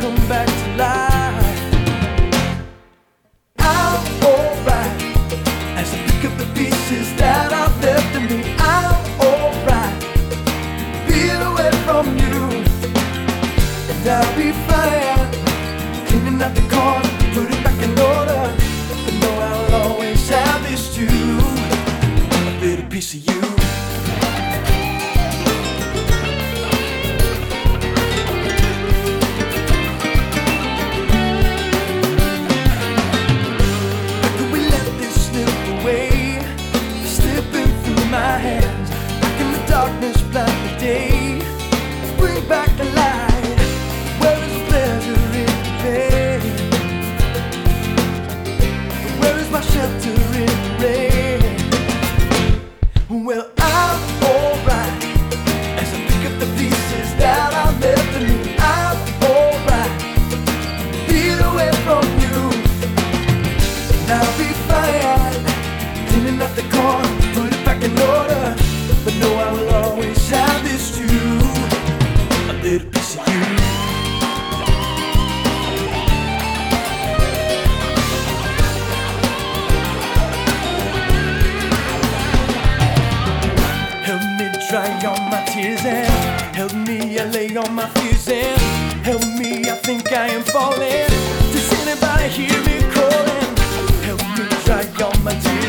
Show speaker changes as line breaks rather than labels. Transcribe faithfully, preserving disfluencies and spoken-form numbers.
come back to life. I'm alright as I pick up the pieces that I've left in me. I'm alright, being away from you, and I'll be fine. Cleaning up the corner, put it back in order, but know I'll always have this too, a little piece of you. Darkness blind the day, bring back the light. Where is the pleasure in the pain? Where is my shelter in the rain? Well, I'm alright as I pick up the pieces that I left in me. I'm alright, being away from you, and I'll be fine. Cleaning up the corner, put it back in order, but no, I will always have this too, a little piece of you. Help me dry all my tears and help me allay all my fears and help me, I think I am falling. Does anybody hear me calling? Help me dry all my tears.